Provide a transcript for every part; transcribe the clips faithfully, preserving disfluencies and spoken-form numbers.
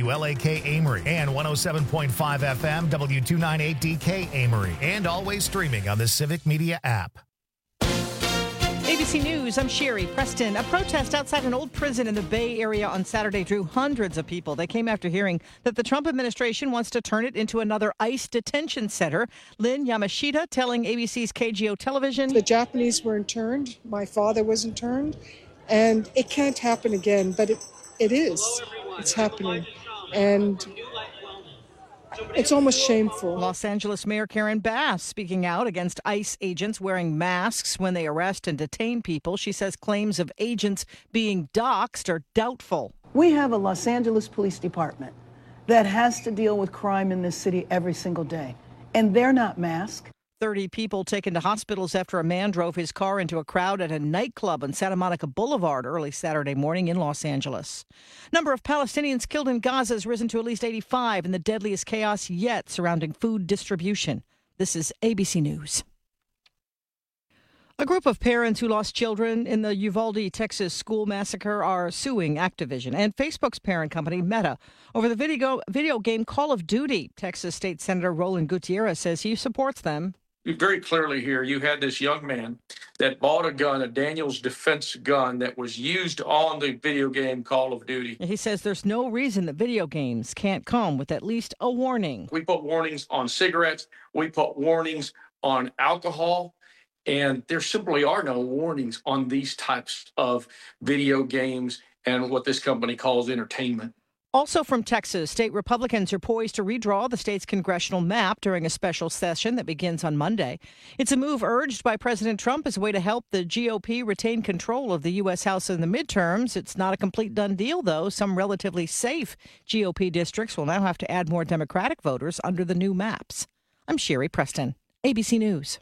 W L A K Amory and one oh seven point five F M W two ninety-eight D K Amory, and always streaming on the Civic Media app. A B C News, I'm Sherry Preston. A protest outside an old prison in the Bay Area on Saturday drew hundreds of people. They came after hearing that the Trump administration wants to turn it into another ICE detention center. Lynn Yamashita telling A B C's K G O Television. The Japanese were interned. My father was interned. And it can't happen again, but it, it is. It's happening. And it's almost shameful. Los Angeles Mayor Karen Bass speaking out against ICE agents wearing masks when they arrest and detain people. She says claims of agents being doxxed are doubtful. We have a Los Angeles Police Department that has to deal with crime in this city every single day, and they're not masked. thirty people taken to hospitals after a man drove his car into a crowd at a nightclub on Santa Monica Boulevard early Saturday morning in Los Angeles. Number of Palestinians killed in Gaza has risen to at least eighty-five in the deadliest chaos yet surrounding food distribution. This is A B C News. A group of parents who lost children in the Uvalde, Texas school massacre are suing Activision and Facebook's parent company, Meta, over the video, video game Call of Duty. Texas State Senator Roland Gutierrez says he supports them. Very clearly here, you had this young man that bought a gun, a Daniels Defense gun that was used on the video game Call of Duty. He says there's no reason that video games can't come with at least a warning. We put warnings on cigarettes. We put warnings on alcohol. And there simply are no warnings on these types of video games and what this company calls entertainment. Also from Texas, state Republicans are poised to redraw the state's congressional map during a special session that begins on Monday. It's a move urged by President Trump as a way to help the G O P retain control of the U S. House in the midterms. It's not a complete done deal, though. Some relatively safe G O P districts will now have to add more Democratic voters under the new maps. I'm Sherry Preston, A B C News.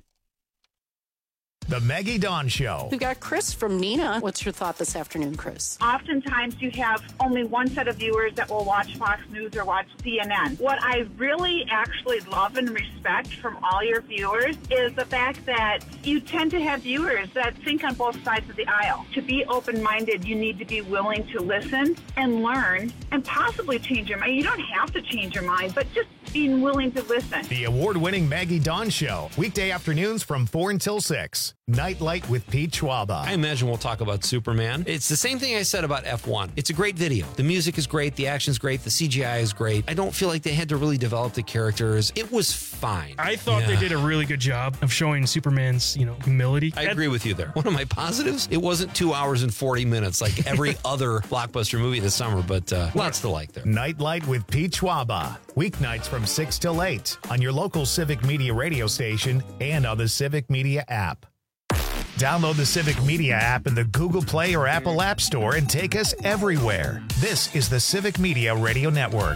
The Maggie Dawn Show. We've got Chris from Nina. What's your thought this afternoon, Chris? Oftentimes you have only one set of viewers that will watch Fox News or watch C N N. What I really actually love and respect from all your viewers is the fact that you tend to have viewers that think on both sides of the aisle. To be open-minded, you need to be willing to listen and learn and possibly change your mind. You don't have to change your mind, but just being willing to listen. The award-winning Maggie Dawn Show. Weekday afternoons from four until six. Nightlight with Pete Schwaba. I imagine we'll talk about Superman. It's the same thing I said about F one. It's a great video. The music is great. The action's great. The C G I is great. I don't feel like they had to really develop the characters. It was fine. I thought yeah. they did a really good job of showing Superman's, you know, humility. I agree with you there. One of my positives, it wasn't two hours and forty minutes like every other blockbuster movie this summer, but uh, lots to like there. Nightlight with Pete Schwaba. Weeknights from six till eight on your local Civic Media radio station and on the Civic Media app. Download the Civic Media app in the Google Play or Apple App Store and take us everywhere. This is the Civic Media Radio Network.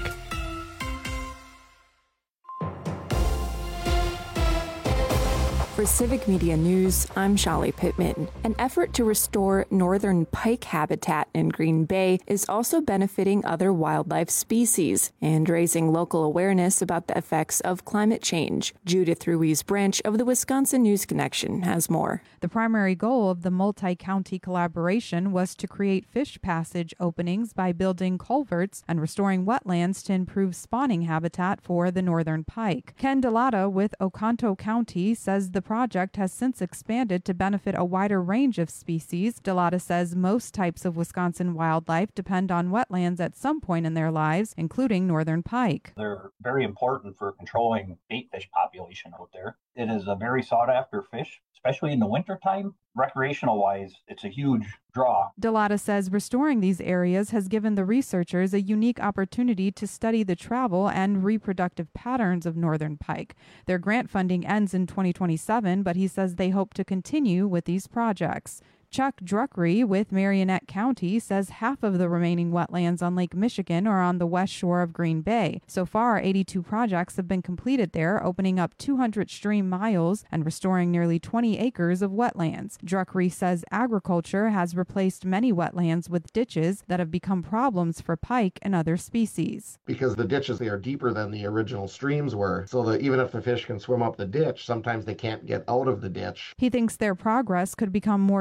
For Civic Media News, I'm Shali Pittman. An effort to restore northern pike habitat in Green Bay is also benefiting other wildlife species and raising local awareness about the effects of climate change. Judith Ruiz Branch of the Wisconsin News Connection has more. The primary goal of the multi-county collaboration was to create fish passage openings by building culverts and restoring wetlands to improve spawning habitat for the northern pike. Ken Delata with Oconto County says the project has since expanded to benefit a wider range of species. Delata says most types of Wisconsin wildlife depend on wetlands at some point in their lives, including northern pike. They're very important for controlling bait fish population out there. It is a very sought after fish, especially in the wintertime. Recreational wise, it's a huge draw. Delata says restoring these areas has given the researchers a unique opportunity to study the travel and reproductive patterns of northern pike. Their grant funding ends in twenty twenty-seven, but he says they hope to continue with these projects. Chuck Druckery with Marionette County says half of the remaining wetlands on Lake Michigan are on the west shore of Green Bay. So far, eighty-two projects have been completed there, opening up two hundred stream miles and restoring nearly twenty acres of wetlands. Druckery says agriculture has replaced many wetlands with ditches that have become problems for pike and other species. Because the ditches, they are deeper than the original streams were, so that even if the fish can swim up the ditch, sometimes they can't get out of the ditch. He thinks their progress could become more challenging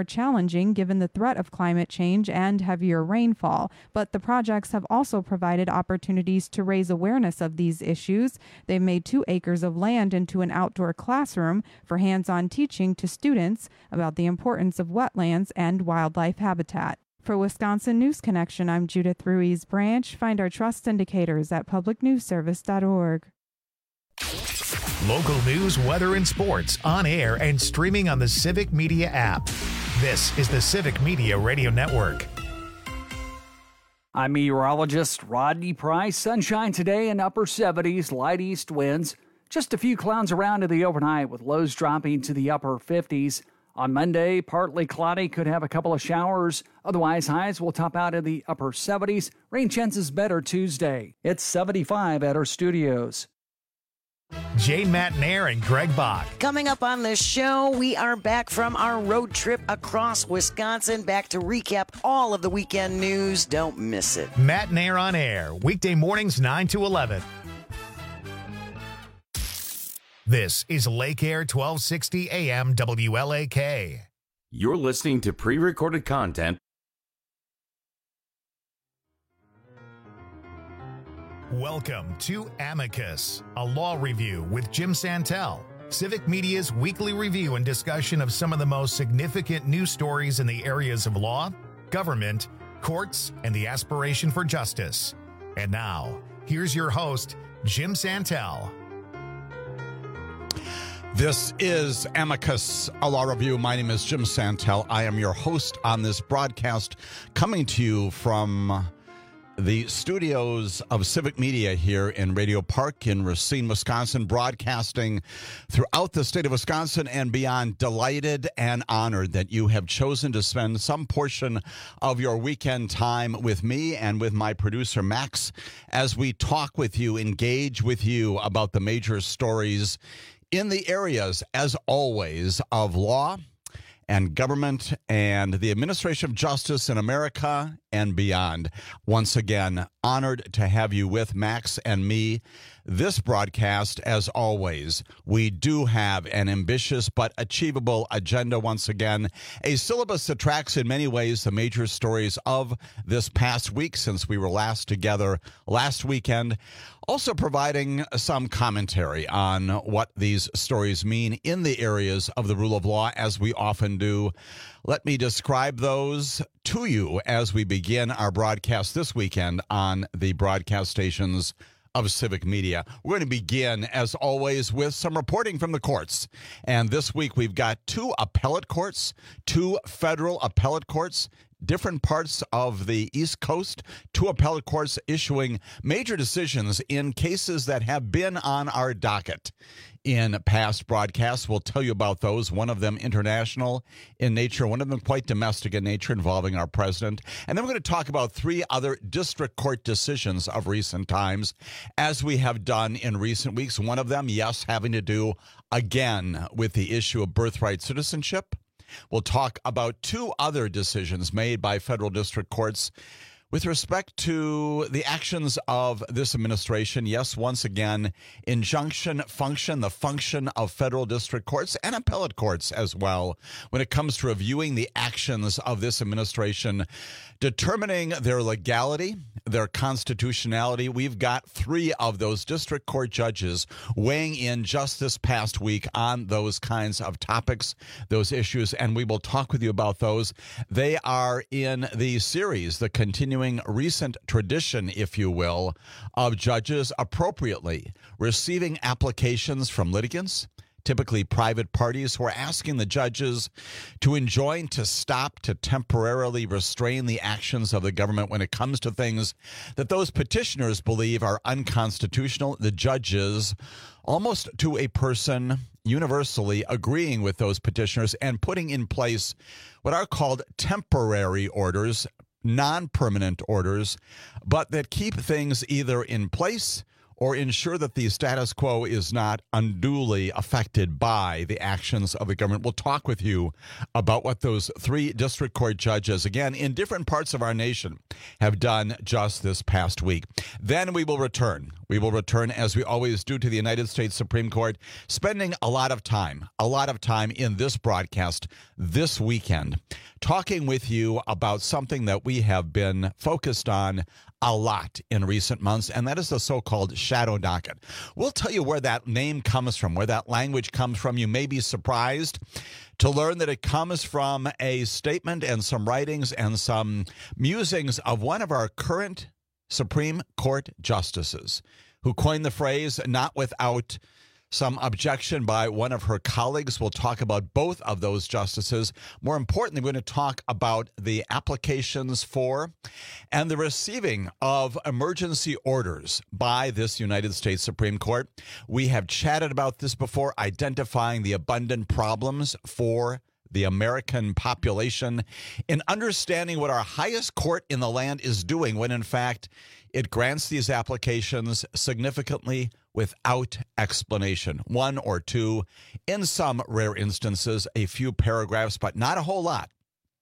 challenging given the threat of climate change and heavier rainfall, but the projects have also provided opportunities to raise awareness of these issues. They've made two acres of land into an outdoor classroom for hands-on teaching to students about the importance of wetlands and wildlife habitat. For Wisconsin News Connection, I'm Judith Ruiz Branch. Find our trust indicators at public news service dot org. Local news, weather, and sports on air and streaming on the Civic Media app. This is the Civic Media Radio Network. I'm meteorologist Rodney Price. Sunshine today in upper seventies, light east winds. Just a few clouds around in the overnight with lows dropping to the upper fifties. On Monday, partly cloudy, could have a couple of showers. Otherwise, highs will top out in the upper seventies. Rain chances better Tuesday. It's seventy-five at our studios. Jane Matnair and Greg Bach. Coming up on the show, we are back from our road trip across Wisconsin, back to recap all of the weekend news. Don't miss it. Matnair on air, weekday mornings nine to eleven. This is Lake Air twelve sixty A M W L A K. You're listening to pre-recorded content. Welcome to Amicus, a law review with Jim Santel, Civic Media's weekly review and discussion of some of the most significant news stories in the areas of law, government, courts, and the aspiration for justice. And now, here's your host, Jim Santel. This is Amicus, a law review. My name is Jim Santel. I am your host on this broadcast, coming to you from the studios of Civic Media here in Radio Park in Racine, Wisconsin, broadcasting throughout the state of Wisconsin and beyond. Delighted and honored that you have chosen to spend some portion of your weekend time with me and with my producer, Max, as we talk with you, engage with you about the major stories in the areas, as always, of law and government and the administration of justice in America and beyond. Once again, honored to have you with Max and me. This broadcast, as always, we do have an ambitious but achievable agenda once again, a syllabus that tracks in many ways the major stories of this past week since we were last together last weekend, also providing some commentary on what these stories mean in the areas of the rule of law, as we often do. Let me describe those to you as we begin our broadcast this weekend on the broadcast stations of Civic Media. We're going to begin, as always, with some reporting from the courts. And this week we've got two appellate courts, two federal appellate courts, different parts of the East Coast, two appellate courts issuing major decisions in cases that have been on our docket in past broadcasts. We'll tell you about those, one of them international in nature, one of them quite domestic in nature, involving our president. And then we're going to talk about three other district court decisions of recent times, as we have done in recent weeks. One of them, yes, having to do, again, with the issue of birthright citizenship. We'll talk about two other decisions made by federal district courts with respect to the actions of this administration. Yes, once again, injunction function, the function of federal district courts and appellate courts as well, when it comes to reviewing the actions of this administration, determining their legality, their constitutionality. We've got three of those district court judges weighing in just this past week on those kinds of topics, those issues, and we will talk with you about those. They are in the series, the continuing recent tradition, if you will, of judges appropriately receiving applications from litigants, typically private parties, who are asking the judges to enjoin, to stop, to temporarily restrain the actions of the government when it comes to things that those petitioners believe are unconstitutional. The judges, almost to a person, universally agreeing with those petitioners and putting in place what are called temporary orders, non-permanent orders, but that keep things either in place or ensure that the status quo is not unduly affected by the actions of the government. We'll talk with you about what those three district court judges, again, in different parts of our nation, have done just this past week. Then we will return. We will return, as we always do, to the United States Supreme Court, spending a lot of time, a lot of time in this broadcast this weekend, talking with you about something that we have been focused on a lot in recent months, and that is the so-called shadow docket. We'll tell you where that name comes from, where that language comes from. You may be surprised to learn that it comes from a statement and some writings and some musings of one of our current Supreme Court justices, who coined the phrase, not without some objection by one of her colleagues. We'll talk about both of those justices. More importantly, we're going to talk about the applications for and the receiving of emergency orders by this United States Supreme Court. We have chatted about this before, identifying the abundant problems for the American population in understanding what our highest court in the land is doing when, in fact, it grants these applications significantly without explanation. One or two, in some rare instances, a few paragraphs, but not a whole lot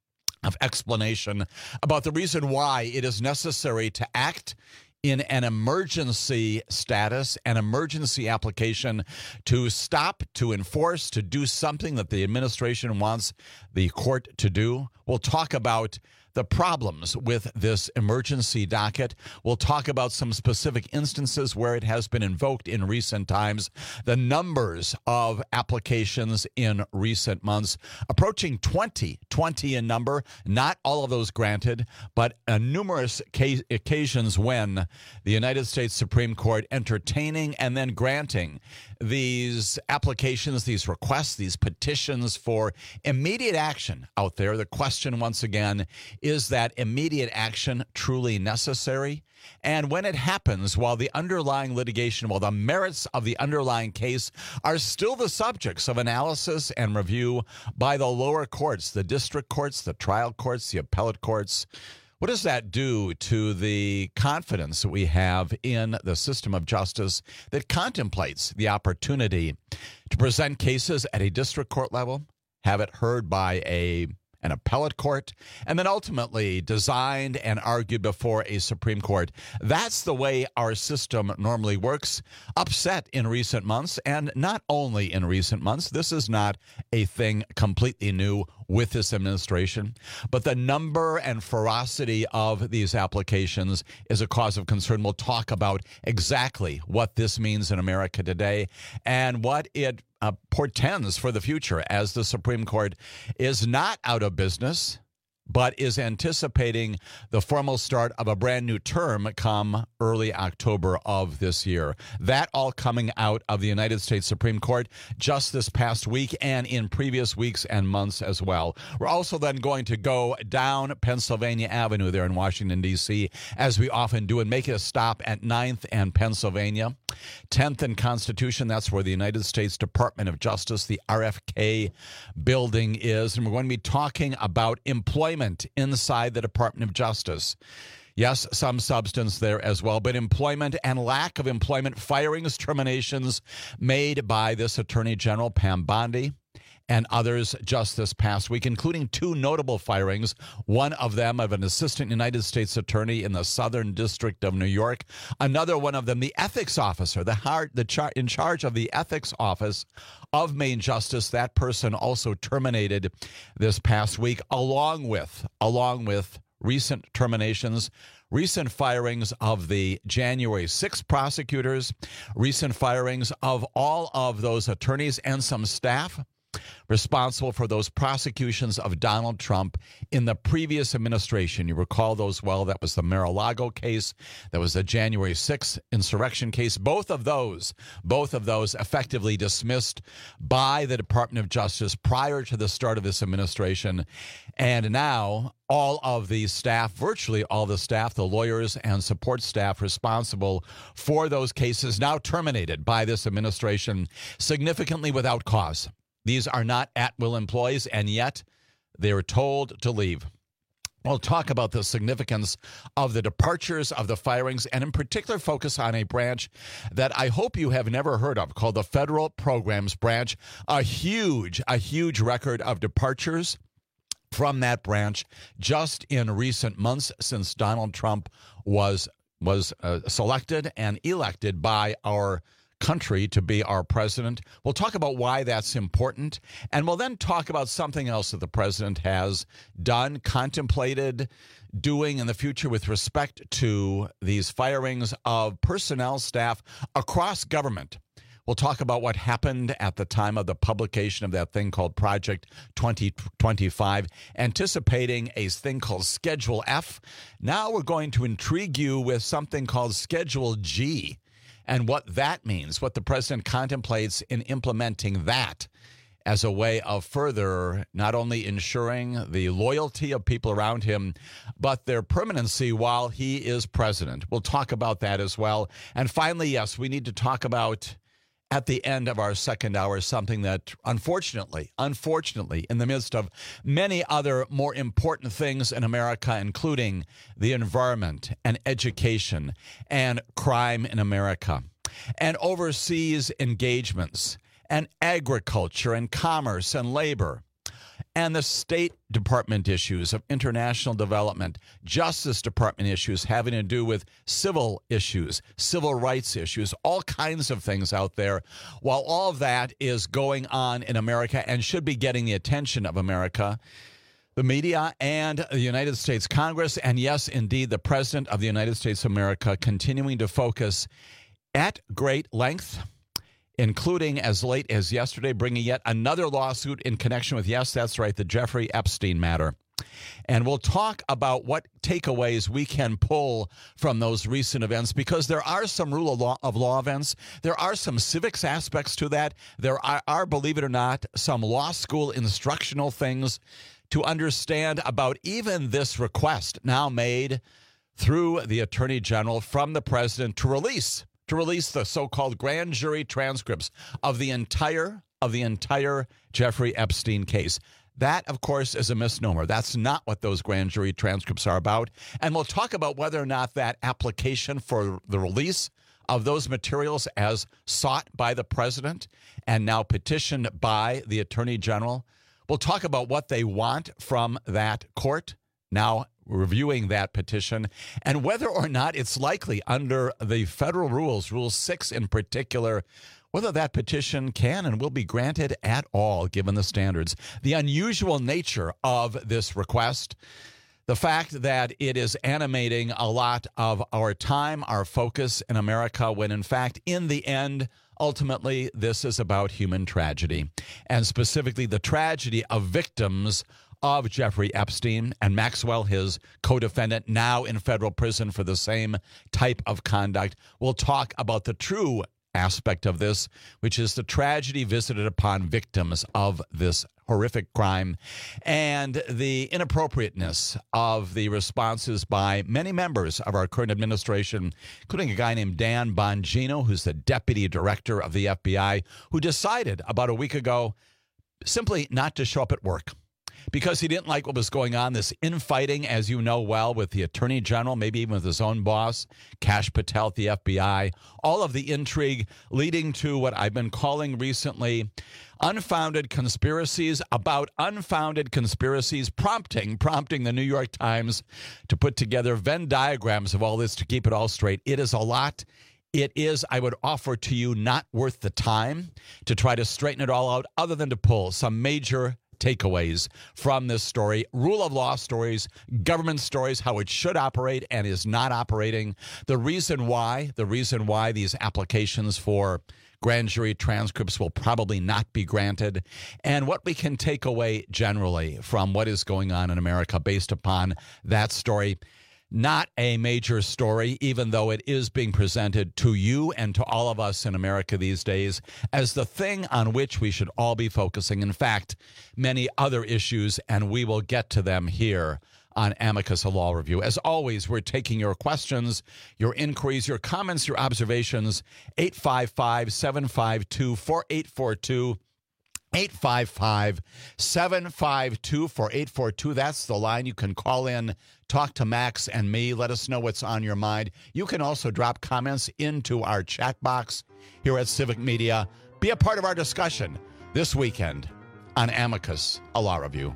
of explanation about the reason why it is necessary to act in an emergency status, an emergency application to stop, to enforce, to do something that the administration wants the court to do. We'll talk about the problems with this emergency docket. We'll talk about some specific instances where it has been invoked in recent times, the numbers of applications in recent months, approaching twenty, twenty in number, not all of those granted, but uh, numerous ca- occasions when the United States Supreme Court entertaining and then granting these applications, these requests, these petitions for immediate action out there. The question, once again, is that immediate action truly necessary? And when it happens, while the underlying litigation, while the merits of the underlying case are still the subjects of analysis and review by the lower courts, the district courts, the trial courts, the appellate courts, what does that do to the confidence that we have in the system of justice that contemplates the opportunity to present cases at a district court level, have it heard by a an appellate court, and then ultimately designed and argued before a Supreme Court? That's the way our system normally works. Upset in recent months, and not only in recent months. This is not a thing completely new with this administration, but the number and ferocity of these applications is a cause of concern. We'll talk about exactly what this means in America today and what it uh, portends for the future, as the Supreme Court is not out of business, but is anticipating the formal start of a brand new term come early October of this year. That all coming out of the United States Supreme Court just this past week and in previous weeks and months as well. We're also then going to go down Pennsylvania Avenue there in Washington, D C, as we often do, and make a stop at ninth and Pennsylvania. tenth and Constitution, that's where the United States Department of Justice, the R F K building is. And we're going to be talking about employment inside the Department of Justice. Yes, some substance there as well, but employment and lack of employment, firings, terminations made by this Attorney General, Pam Bondi, and others just this past week, including two notable firings, one of them of an assistant United States attorney in the Southern District of New York, another one of them, the ethics officer, the, hard, the char- in charge of the ethics office of Main Justice. That person also terminated this past week, along with, along with recent terminations, recent firings of the January sixth prosecutors, recent firings of all of those attorneys and some staff responsible for those prosecutions of Donald Trump in the previous administration. You recall those well. That was the Mar-a-Lago case. That was the January sixth insurrection case. Both of those, both of those effectively dismissed by the Department of Justice prior to the start of this administration. And now all of the staff, virtually all the staff, the lawyers and support staff responsible for those cases, now terminated by this administration, significantly without cause. These are not at-will employees, and yet they were told to leave. We'll talk about the significance of the departures, of the firings, and in particular focus on a branch that I hope you have never heard of called the Federal Programs Branch. A huge, a huge record of departures from that branch just in recent months since Donald Trump was, was uh, selected and elected by our country to be our president. We'll talk about why that's important, and we'll then talk about something else that the president has done, contemplated doing in the future with respect to these firings of personnel staff across government. We'll talk about what happened at the time of the publication of that thing called Project twenty twenty-five, anticipating a thing called Schedule F. Now we're going to intrigue you with something called Schedule G, and what that means, what the president contemplates in implementing that as a way of further not only ensuring the loyalty of people around him, but their permanency while he is president. We'll talk about that as well. And finally, yes, we need to talk about, at the end of our second hour, something that unfortunately, unfortunately, in the midst of many other more important things in America, including the environment and education and crime in America and overseas engagements and agriculture and commerce and labor and the State Department issues of international development, Justice Department issues having to do with civil issues, civil rights issues, all kinds of things out there. While all of that is going on in America and should be getting the attention of America, the media and the United States Congress, and yes, indeed, the President of the United States of America continuing to focus at great length, including as late as yesterday, bringing yet another lawsuit in connection with, yes, that's right, the Jeffrey Epstein matter. And we'll talk about what takeaways we can pull from those recent events, because there are some rule of law, of law events. There are some civics aspects to that. There are, are, believe it or not, some law school instructional things to understand about even this request now made through the Attorney General from the president to release to release the so-called grand jury transcripts of the entire of the entire Jeffrey Epstein case. That, of course, is a misnomer. That's not what those grand jury transcripts are about. And we'll talk about whether or not that application for the release of those materials as sought by the president and now petitioned by the Attorney General. We'll talk about what they want from that court now reviewing that petition, and whether or not it's likely under the federal rules, Rule six in particular, whether that petition can and will be granted at all, given the standards. The unusual nature of this request, the fact that it is animating a lot of our time, our focus in America, when in fact, in the end, ultimately, this is about human tragedy, and specifically the tragedy of victims of Jeffrey Epstein and Maxwell, his co-defendant, now in federal prison for the same type of conduct. We'll talk about the true aspect of this, which is the tragedy visited upon victims of this horrific crime and the inappropriateness of the responses by many members of our current administration, including a guy named Dan Bongino, who's the deputy director of the F B I, who decided about a week ago simply not to show up at work because he didn't like what was going on, this infighting, as you know well, with the Attorney General, maybe even with his own boss, Kash Patel at the F B I, all of the intrigue leading to what I've been calling recently unfounded conspiracies about unfounded conspiracies, prompting, prompting the New York Times to put together Venn diagrams of all this to keep it all straight. It is a lot. It is, I would offer to you, not worth the time to try to straighten it all out, other than to pull some major takeaways from this story, rule of law stories, government stories, how it should operate and is not operating, the reason why, the reason why these applications for grand jury transcripts will probably not be granted, and what we can take away generally from what is going on in America based upon that story. Not a major story, even though it is being presented to you and to all of us in America these days as the thing on which we should all be focusing. In fact, many other issues, and we will get to them here on Amicus, a Law Review. As always, we're taking your questions, your inquiries, your comments, your observations, eight five five, seven five two, four eight four two. eight five five, seven five two, four eight four two. That's the line. You can call in, talk to Max and me. Let us know what's on your mind. You can also drop comments into our chat box here at Civic Media. Be a part of our discussion this weekend on Amicus, a Law Review.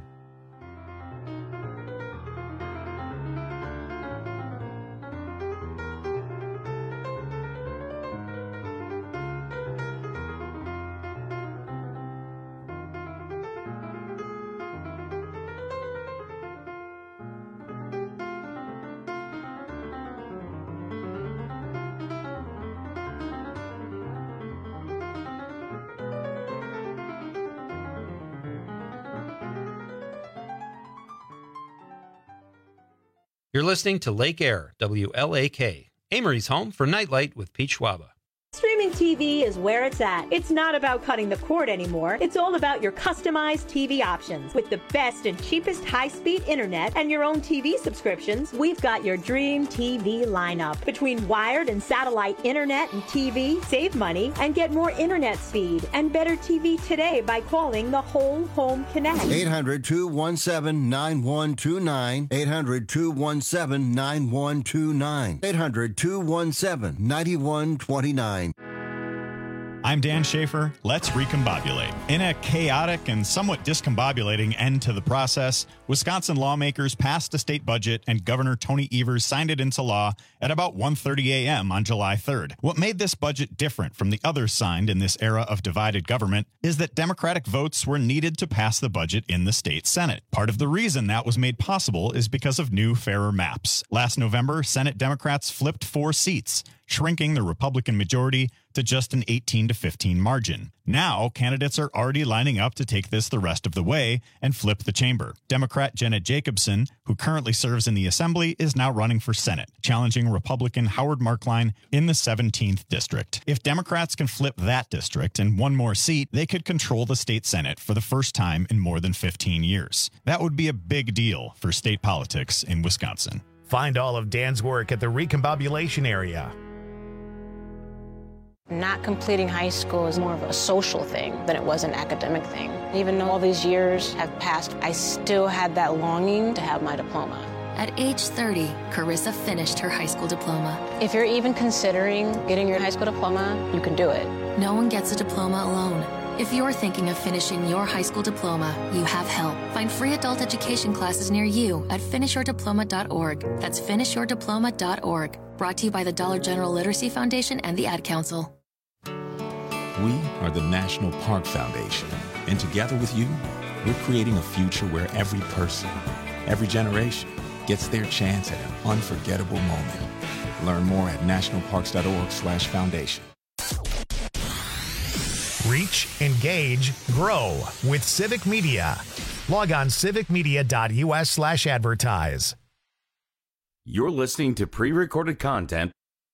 You're listening to Lake Air, W L A K, Amory's home for Nightlight with Pete Schwaba. Streaming T V is where it's at. It's not about cutting the cord anymore. It's all about your customized T V options. With the best and cheapest high-speed internet and your own T V subscriptions, we've got your dream T V lineup. Between wired and satellite internet and T V, save money and get more internet speed and better T V today by calling the Whole Home Connect. eight hundred, two one seven, nine one two nine. eight hundred, two one seven, nine one two nine. eight hundred, two one seven, nine one two nine. I'm Dan Schaefer. Let's recombobulate. In a chaotic and somewhat discombobulating end to the process, Wisconsin lawmakers passed a state budget and Governor Tony Evers signed it into law at about one thirty a.m. on July third. What made this budget different from the others signed in this era of divided government is that Democratic votes were needed to pass the budget in the state Senate. Part of the reason that was made possible is because of new, fairer maps. Last November, Senate Democrats flipped four seats, shrinking the Republican majority to just an eighteen to fifteen margin. Now, candidates are already lining up to take this the rest of the way and flip the chamber. Democrat Jenna Jacobson, who currently serves in the Assembly, is now running for Senate, challenging Republican Howard Markline in the seventeenth district. If Democrats can flip that district and one more seat, they could control the state Senate for the first time in more than fifteen years. That would be a big deal for state politics in Wisconsin. Find all of Dan's work at the Recombobulation area. Not completing high school is more of a social thing than it was an academic thing. Even though all these years have passed, I still had that longing to have my diploma. At age thirty, Carissa finished her high school diploma. If you're even considering getting your high school diploma, you can do it. No one gets a diploma alone. If you're thinking of finishing your high school diploma, you have help. Find free adult education classes near you at finish your diploma dot org. That's finish your diploma dot org. Brought to you by the Dollar General Literacy Foundation and the Ad Council. We are the National Park Foundation, and together with you, we're creating a future where every person, every generation, gets their chance at an unforgettable moment. Learn more at national parks dot org slash foundation. Reach, engage, grow with Civic Media. Log on civic media dot u s slash advertise. You're listening to pre-recorded content.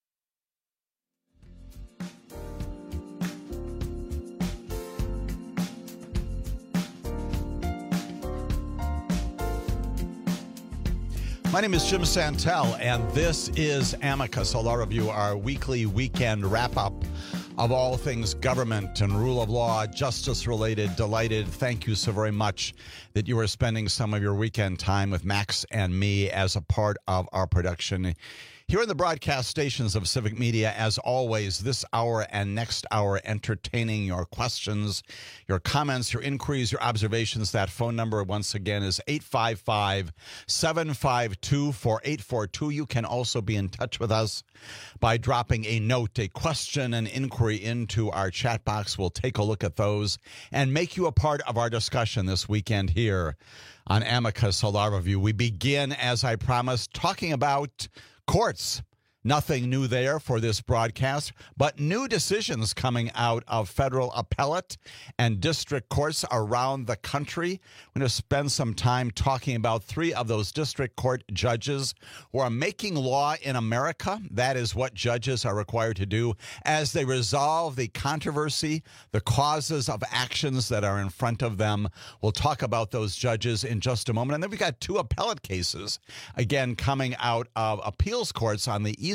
My name is Jim Santel, and this is Amicus, a Law Review, our weekly weekend wrap-up of all things government and rule of law, justice-related. Delighted. Thank you so very much that you are spending some of your weekend time with Max and me as a part of our production here in the broadcast stations of Civic Media. As always, this hour and next hour, entertaining your questions, your comments, your inquiries, your observations. That phone number, once again, is eight five five, seven five two, four eight four two. You can also be in touch with us by dropping a note, a question, an inquiry into our chat box. We'll take a look at those and make you a part of our discussion this weekend here on Amicus, a Law Review. We begin, as I promised, talking about courts. Nothing new there for this broadcast, but new decisions coming out of federal appellate and district courts around the country. We're going to spend some time talking about three of those district court judges who are making law in America. That is what judges are required to do as they resolve the controversy, the causes of actions that are in front of them. We'll talk about those judges in just a moment. And then we've got two appellate cases, again, coming out of appeals courts on the East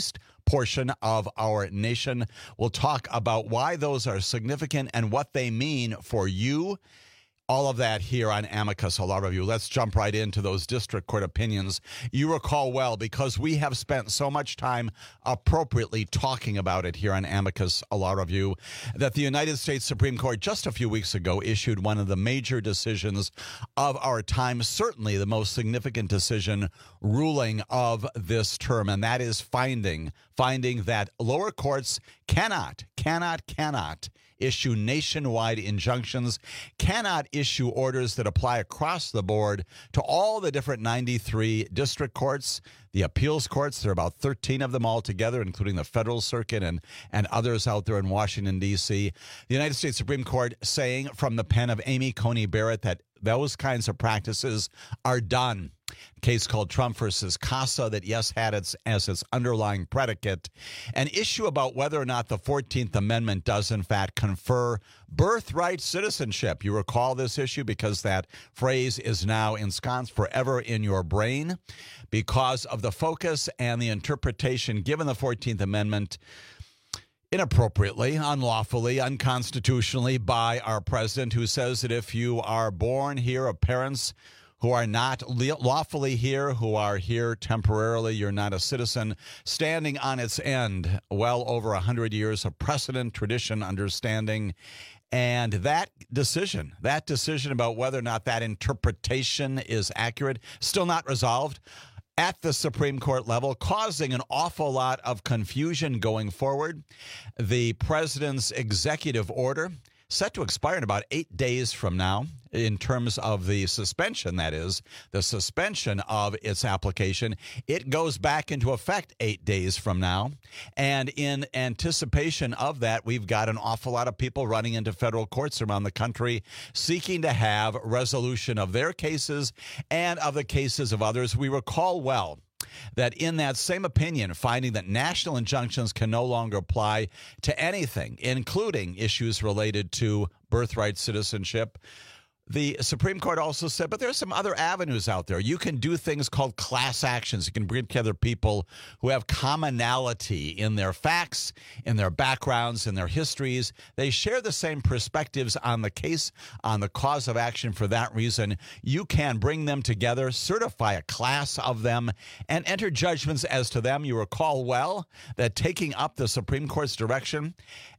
portion of our nation. We'll talk about why those are significant and what they mean for you. All of that here on Amicus Law Review. Let's jump right into those district court opinions. You recall well, because we have spent so much time appropriately talking about it here on Amicus Law Review, that the United States Supreme Court just a few weeks ago issued one of the major decisions of our time, certainly the most significant decision ruling of this term, and that is finding, finding that lower courts cannot, cannot, cannot issue nationwide injunctions, cannot issue orders that apply across the board to all the different ninety-three district courts, the appeals courts. There are about thirteen of them altogether, including the Federal Circuit and, and others out there in Washington, D C The United States Supreme Court saying from the pen of Amy Coney Barrett that those kinds of practices are done. A case called Trump versus Casa that, yes, had its as its underlying predicate an issue about whether or not the fourteenth Amendment does, in fact, confer birthright citizenship. You recall this issue because that phrase is now ensconced forever in your brain because of the focus and the interpretation given the fourteenth Amendment inappropriately, unlawfully, unconstitutionally by our president, who says that if you are born here of parents who are not lawfully here, who are here temporarily, you're not a citizen, standing on its end well over one hundred years of precedent, tradition, understanding. And that decision, that decision about whether or not that interpretation is accurate, still not resolved at the Supreme Court level, causing an awful lot of confusion going forward. The president's executive order, set to expire in about eight days from now, in terms of the suspension, that is, the suspension of its application. It goes back into effect eight days from now. And in anticipation of that, we've got an awful lot of people running into federal courts around the country seeking to have resolution of their cases and of the cases of others. We recall well that in that same opinion, finding that national injunctions can no longer apply to anything, including issues related to birthright citizenship, the Supreme Court also said, but there are some other avenues out there. You can do things called class actions. You can bring together people who have commonality in their facts, in their backgrounds, in their histories. They share the same perspectives on the case, on the cause of action. For that reason, you can bring them together, certify a class of them, and enter judgments as to them. You recall well that taking up the Supreme Court's direction,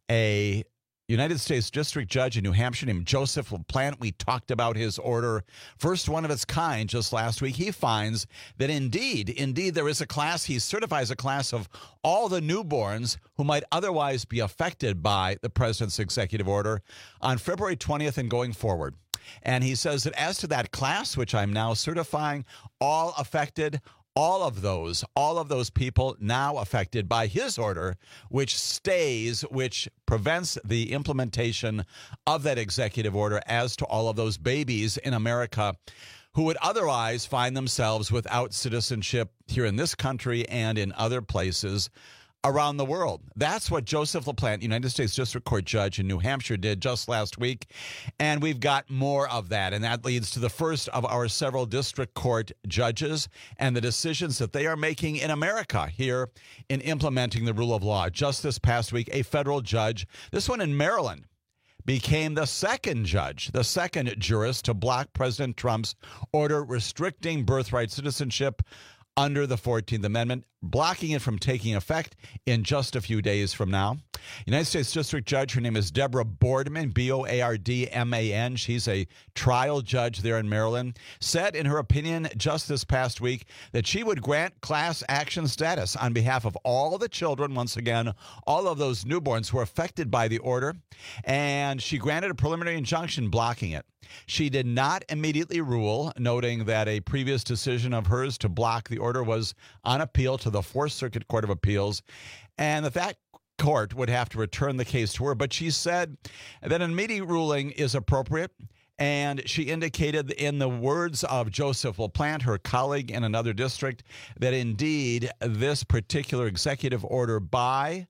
a United States District Judge in New Hampshire named Joseph LaPlante, we talked about his order, first one of its kind just last week. He finds that indeed, indeed, there is a class. He certifies a class of all the newborns who might otherwise be affected by the president's executive order on February twentieth and going forward. And he says that as to that class, which I'm now certifying, all affected, all of those, all of those people now affected by his order, which stays, which prevents the implementation of that executive order as to all of those babies in America who would otherwise find themselves without citizenship here in this country and in other places around the world. That's what Joseph LaPlante, United States District Court judge in New Hampshire, did just last week. And we've got more of that. And that leads to the first of our several district court judges and the decisions that they are making in America here in implementing the rule of law. Just this past week, a federal judge, this one in Maryland, became the second judge, the second jurist to block President Trump's order restricting birthright citizenship under the fourteenth Amendment, blocking it from taking effect in just a few days from now. United States District Judge, her name is Deborah Boardman, B O A R D M A N. She's a trial judge there in Maryland, said in her opinion just this past week that she would grant class action status on behalf of all the children, once again, all of those newborns who were affected by the order, and she granted a preliminary injunction blocking it. She did not immediately rule, noting that a previous decision of hers to block the order was on appeal to the Fourth Circuit Court of Appeals, and that that court would have to return the case to her. But she said that an immediate ruling is appropriate, and she indicated in the words of Joseph LaPlante, her colleague in another district, that indeed this particular executive order by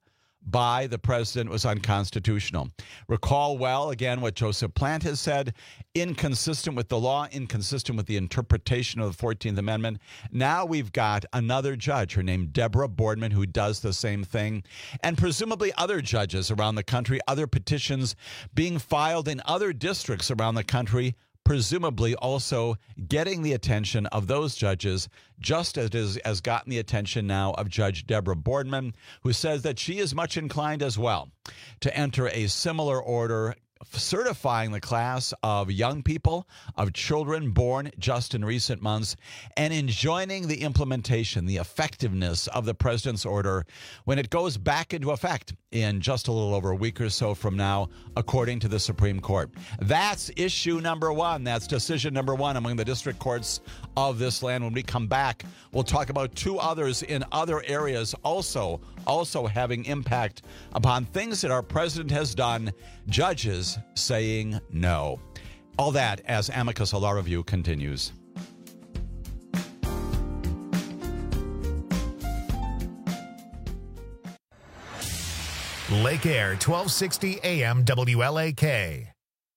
by the president was unconstitutional. Recall well, again, what Joseph Plant has said, inconsistent with the law, inconsistent with the interpretation of the fourteenth Amendment. Now we've got another judge, her name Deborah Boardman, who does the same thing, and presumably other judges around the country, other petitions being filed in other districts around the country, presumably also getting the attention of those judges, just as it is, has gotten the attention now of Judge Deborah Boardman, who says that she is much inclined as well to enter a similar order certifying the class of young people, of children born just in recent months, and enjoining the implementation, the effectiveness of the president's order when it goes back into effect in just a little over a week or so from now, according to the Supreme Court. That's issue number one. That's decision number one among the district courts of this land. When we come back, we'll talk about two others in other areas also, also having impact upon things that our president has done, judges saying no. All that as Amicus Law Review continues. Lake Air, twelve sixty A M W L A K.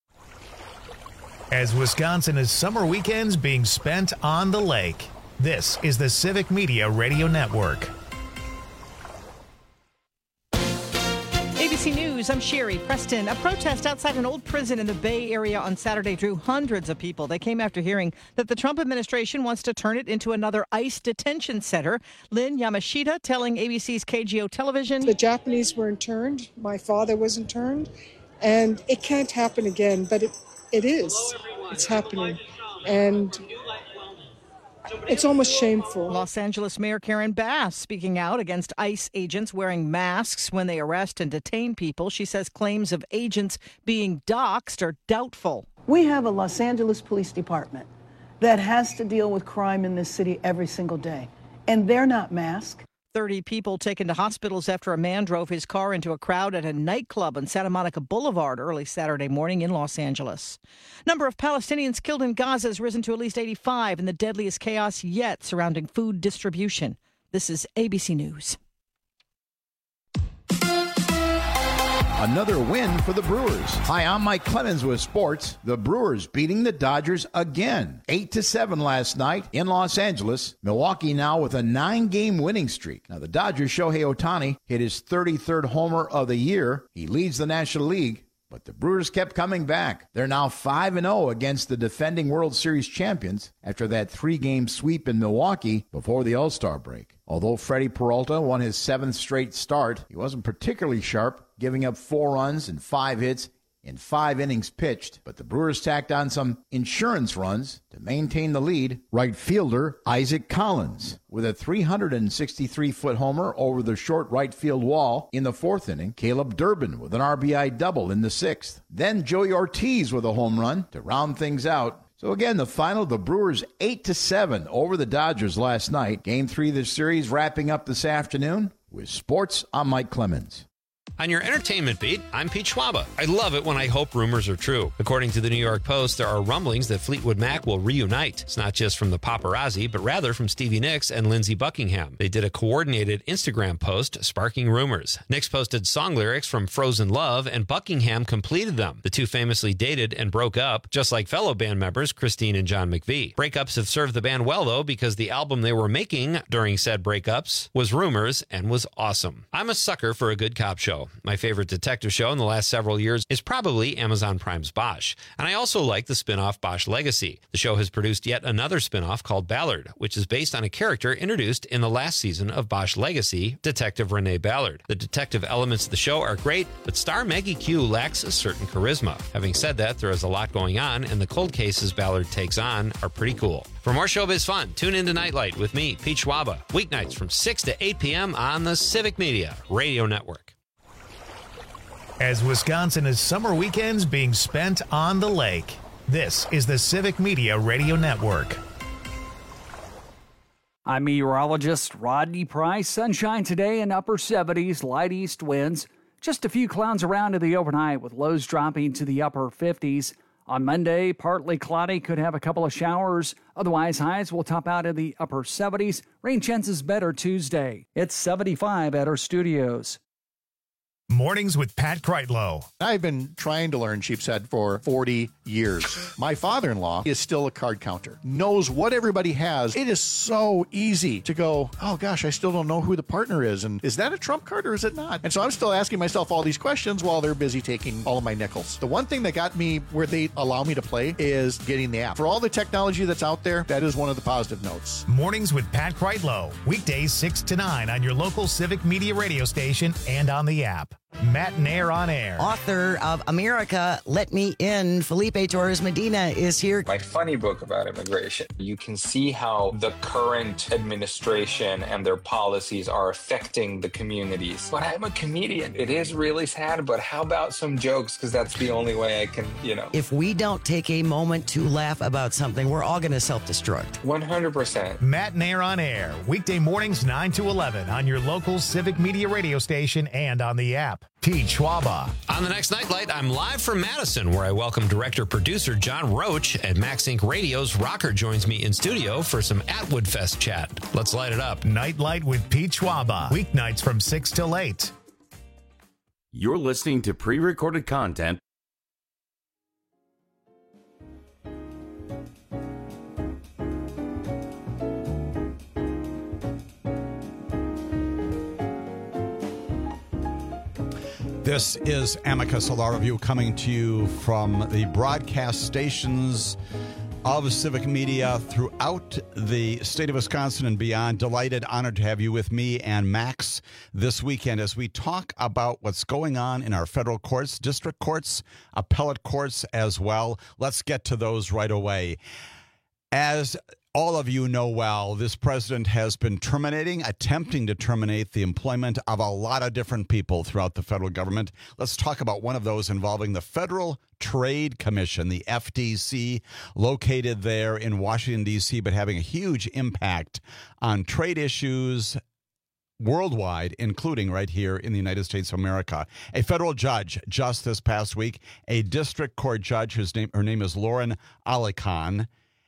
As Wisconsin is summer weekends being spent on the lake, this is the Civic Media Radio Network. A B C News, I'm Sherry Preston. A protest outside an old prison in the Bay Area on Saturday drew hundreds of people. They came after hearing that the Trump administration wants to turn it into another ICE detention center. Lynn Yamashita telling A B C's K G O Television. The Japanese were interned. My father was interned. And it can't happen again, but it, it is. It's happening. And it's almost shameful. Los Angeles Mayor Karen Bass speaking out against ICE agents wearing masks when they arrest and detain people. She says claims of agents being doxxed are doubtful. We have a Los Angeles Police Department that has to deal with crime in this city every single day, and they're not masked. thirty people taken to hospitals after a man drove his car into a crowd at a nightclub on Santa Monica Boulevard early Saturday morning in Los Angeles. Number of Palestinians killed in Gaza has risen to at least eighty-five in the deadliest chaos yet surrounding food distribution. This is A B C News. Another win for the Brewers. Hi, I'm Mike Clemens with sports. The Brewers beating the Dodgers again. eight to seven last night in Los Angeles. Milwaukee now with a nine-game winning streak. Now, the Dodgers' Shohei Ohtani hit his thirty-third homer of the year. He leads the National League. But the Brewers kept coming back. They're now five and oh against the defending World Series champions after that three-game sweep in Milwaukee before the All-Star break. Although Freddie Peralta won his seventh straight start, he wasn't particularly sharp, giving up four runs and five hits in five innings pitched. But the Brewers tacked on some insurance runs to maintain the lead. Right fielder Isaac Collins with a three hundred sixty-three foot homer over the short right field wall in the fourth inning. Caleb Durbin with an R B I double in the sixth. Then Joey Ortiz with a home run to round things out. So again, the final, the Brewers eight to seven over the Dodgers last night. Game three of the series wrapping up this afternoon. With sports, I'm Mike Clemens. On your entertainment beat, I'm Pete Schwaba. I love it when I hope rumors are true. According to the New York Post, there are rumblings that Fleetwood Mac will reunite. It's not just from the paparazzi, but rather from Stevie Nicks and Lindsey Buckingham. They did a coordinated Instagram post sparking rumors. Nicks posted song lyrics from Frozen Love, and Buckingham completed them. The two famously dated and broke up, just like fellow band members Christine and John McVie. Breakups have served the band well, though, because the album they were making during said breakups was Rumors and was awesome. I'm a sucker for a good cop show. My favorite detective show in the last several years is probably Amazon Prime's Bosch. And I also like the spin-off Bosch Legacy. The show has produced yet another spin-off called Ballard, which is based on a character introduced in the last season of Bosch Legacy, Detective Renee Ballard. The detective elements of the show are great, but star Maggie Q lacks a certain charisma. Having said that, there is a lot going on, and the cold cases Ballard takes on are pretty cool. For more showbiz fun, tune into Nightlight with me, Pete Schwaba, weeknights from six to eight p.m. on the Civic Media Radio Network. As Wisconsin is summer weekends being spent on the lake, this is the Civic Media Radio Network. I'm meteorologist Rodney Price. Sunshine today in upper seventies, light east winds. Just a few clouds around in the overnight with lows dropping to the upper fifties. On Monday, partly cloudy, could have a couple of showers. Otherwise, highs will top out in the upper seventies. Rain chances better Tuesday. It's seventy-five at our studios. Mornings with Pat Kreitlow. I've been trying to learn sheep's head for forty years. My father-in-law is still a card counter, knows what everybody has. It is so easy to go, oh gosh, I still don't know who the partner is. And is that a trump card or is it not? And so I'm still asking myself all these questions while they're busy taking all of my nickels. The one thing that got me where they allow me to play is getting the app. For all the technology that's out there, that is one of the positive notes. Mornings with Pat Kreitlow. Weekdays six to nine on your local Civic Media radio station and on the app. Matt Nair on air. Author of America, Let Me In, Felipe Torres Medina is here. My funny book about immigration. You can see how the current administration and their policies are affecting the communities. But I'm a comedian. It is really sad, but how about some jokes? Because that's the only way I can, you know. If we don't take a moment to laugh about something, we're all going to self-destruct. one hundred percent. Matt Nair on air. Weekday mornings nine to eleven on your local Civic Media radio station and on the app. Pete Schwaba. On the next Nightlight, I'm live from Madison, where I welcome director-producer John Roach, and Max Inc Radio's Rocker joins me in studio for some Atwood Fest chat. Let's light it up. Nightlight with Pete Schwaba. Weeknights from six till eight. You're listening to pre-recorded content. This is Amicus, a law review coming to you from the broadcast stations of Civic Media throughout the state of Wisconsin and beyond. Delighted, honored to have you with me and Max this weekend as we talk about what's going on in our federal courts, district courts, appellate courts as well. Let's get to those right away. As all of you know well, this president has been terminating, attempting to terminate the employment of a lot of different people throughout the federal government. Let's talk about one of those involving the Federal Trade Commission, the F T C, located there in Washington, D C, but having a huge impact on trade issues worldwide, including right here in the United States of America. A federal judge just this past week, a district court judge, whose name, her name is Lauren Alicon,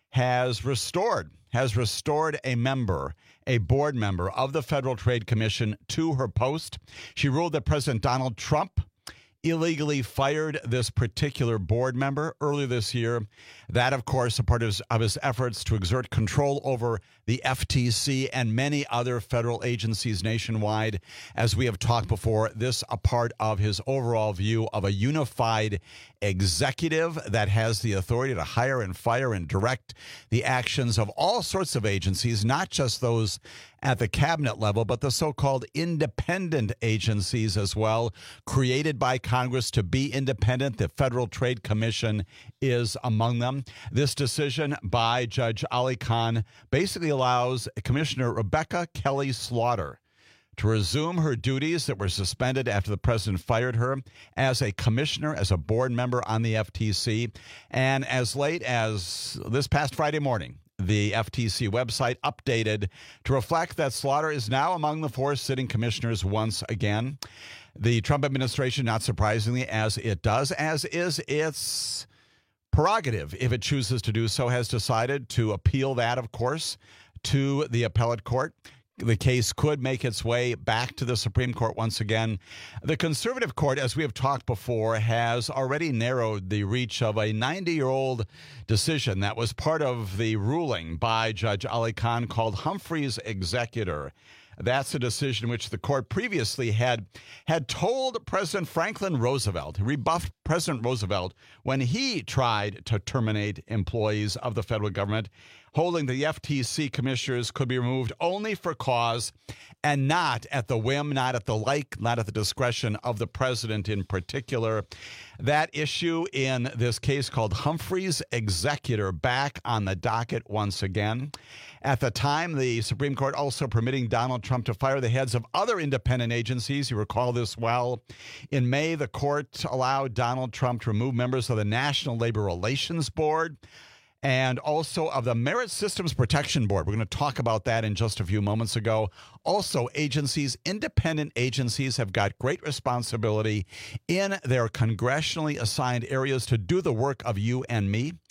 has restored, has restored a member, a board member of the Federal Trade Commission to her post. She ruled that President Donald Trump illegally fired this particular board member earlier this year. That, of course, a part of his, of his efforts to exert control over the F T C and many other federal agencies nationwide. As we have talked before, this a part of his overall view of a unified executive that has the authority to hire and fire and direct the actions of all sorts of agencies, not just those at the cabinet level, but the so-called independent agencies as well, created by Congress to be independent. The Federal Trade Commission is among them. This decision by Judge Alicon basically allows Commissioner Rebecca Kelly Slaughter to resume her duties that were suspended after the president fired her as a commissioner, as a board member on the F T C. And as late as this past Friday morning, the F T C website updated to reflect that Slaughter is now among the four sitting commissioners once again. The Trump administration, not surprisingly, as it does, as is its prerogative, if it chooses to do so, has decided to appeal that, of course, to the appellate court. The case could make its way back to the Supreme Court once again. The conservative court, as we have talked before, has already narrowed the reach of a ninety-year-old decision that was part of the ruling by Judge Alicon called Humphrey's Executor. That's a decision which the court previously had had told President Franklin Roosevelt, rebuffed President Roosevelt when he tried to terminate employees of the federal government, holding the F T C commissioners could be removed only for cause and not at the whim, not at the like, not at the discretion of the president in particular. That issue in this case called Humphrey's Executor back on the docket once again. At the time, the Supreme Court also permitting Donald Trump to fire the heads of other independent agencies. You recall this well. In May, the court allowed Donald Trump to remove members of the National Labor Relations Board and also of the Merit Systems Protection Board. We're going to talk about that in just a few moments ago. Also, agencies, independent agencies have got great responsibility in their congressionally assigned areas to do the work of you and me.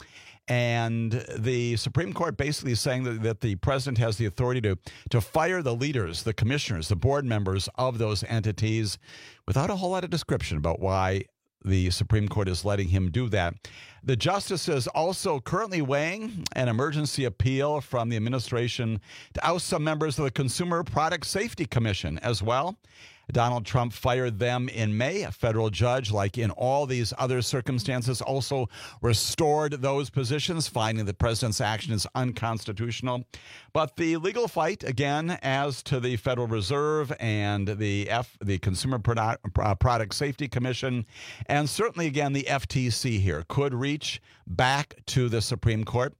And the Supreme Court basically saying that, that the president has the authority to, to fire the leaders, the commissioners, the board members of those entities without a whole lot of description about why the Supreme Court is letting him do that. The justice is also currently weighing an emergency appeal from the administration to oust some members of the Consumer Product Safety Commission as well. Donald Trump fired them in May. A federal judge, like in all these other circumstances, also restored those positions, finding the president's action is unconstitutional. But the legal fight, again, as to the Federal Reserve and the F, the Consumer Product, Product Safety Commission, and certainly, again, the F T C here, could reach back to the Supreme Court.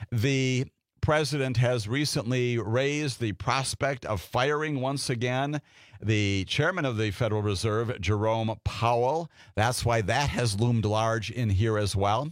The president has recently raised the prospect of firing once again the chairman of the Federal Reserve, Jerome Powell. That's why that has loomed large in here as well.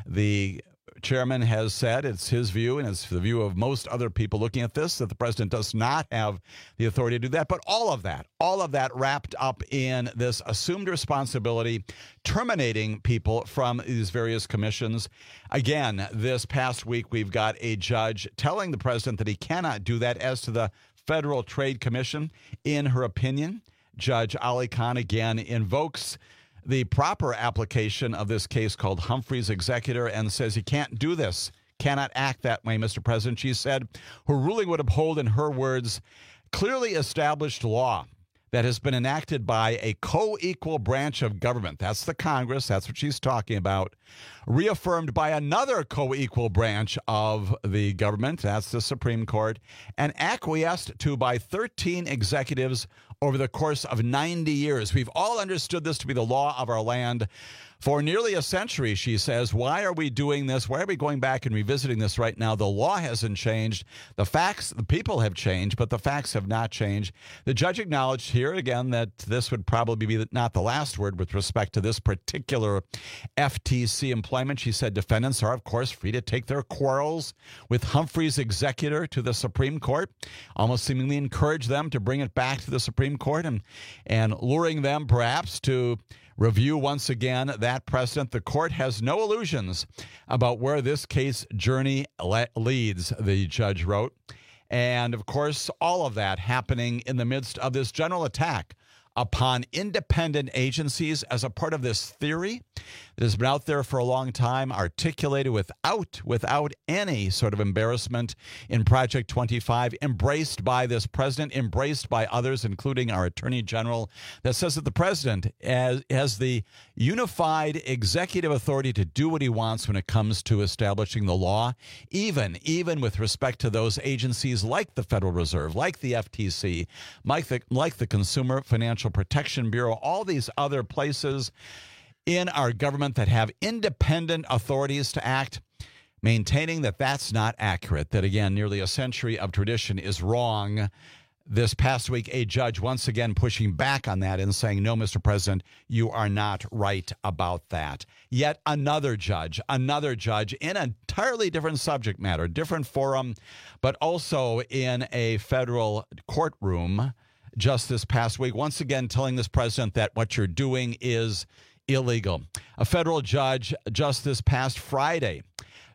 The chairman has said, it's his view, and it's the view of most other people looking at this, that the president does not have the authority to do that. But all of that, all of that wrapped up in this assumed responsibility, terminating people from these various commissions. Again, this past week, we've got a judge telling the president that he cannot do that as to the Federal Trade Commission. In her opinion, Judge Ali Khan again invokes the proper application of this case called Humphrey's Executor and says you can't do this, cannot act that way, Mister President. She said her ruling would uphold, in her words, clearly established law that has been enacted by a co-equal branch of government. That's the Congress. That's what she's talking about. Reaffirmed by another co-equal branch of the government. That's the Supreme Court. And acquiesced to by thirteen executives over the course of ninety years. We've all understood this to be the law of our land for nearly a century, she says. Why are we doing this? Why are we going back and revisiting this right now? The law hasn't changed. The facts, the people have changed, but the facts have not changed. The judge acknowledged here again that this would probably be not the last word with respect to this particular F T C employment. She said defendants are, of course, free to take their quarrels with Humphrey's Executor to the Supreme Court, almost seemingly encourage them to bring it back to the Supreme Court and, and luring them perhaps to review once again that precedent. The court has no illusions about where this case journey le- leads, the judge wrote. And, of course, all of that happening in the midst of this general attack upon independent agencies as a part of this theory that has been out there for a long time, articulated without without any sort of embarrassment in Project twenty-five, embraced by this president, embraced by others, including our Attorney General, that says that the president has, has the unified executive authority to do what he wants when it comes to establishing the law, even, even with respect to those agencies like the Federal Reserve, like the F T C, like the, like the Consumer Financial Protection Bureau, all these other places in our government that have independent authorities to act, maintaining that that's not accurate, that, again, nearly a century of tradition is wrong. This past week, a judge once again pushing back on that and saying, no, Mister President, you are not right about that. Yet another judge, another judge in an entirely different subject matter, different forum, but also in a federal courtroom just this past week, once again telling this president that what you're doing is illegal. A federal judge just this past Friday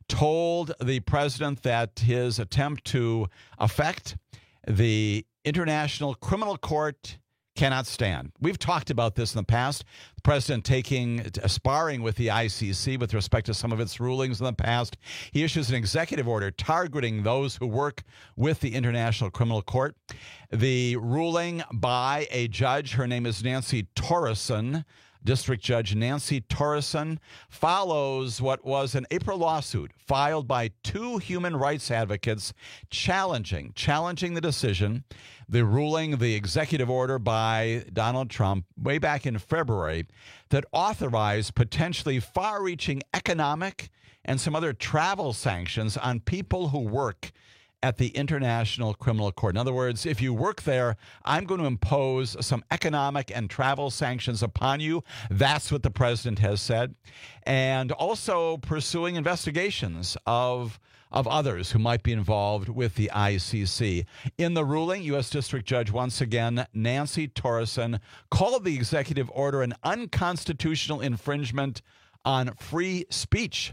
told the president that his attempt to affect the International Criminal Court cannot stand. We've talked about this in the past. The president taking, sparring with the I C C with respect to some of its rulings in the past. He issues an executive order targeting those who work with the International Criminal Court. The ruling by a judge, her name is Nancy Torreson, District Judge Nancy Torreson, follows what was an April lawsuit filed by two human rights advocates challenging, challenging the decision, the ruling, the executive order by Donald Trump way back in February that authorized potentially far-reaching economic and some other travel sanctions on people who work at the International Criminal Court. In other words, if you work there, I'm going to impose some economic and travel sanctions upon you. That's what the president has said. And also pursuing investigations of of others who might be involved with the I C C. In the ruling, U S. District Judge, once again, Nancy Torreson, called the executive order an unconstitutional infringement on free speech.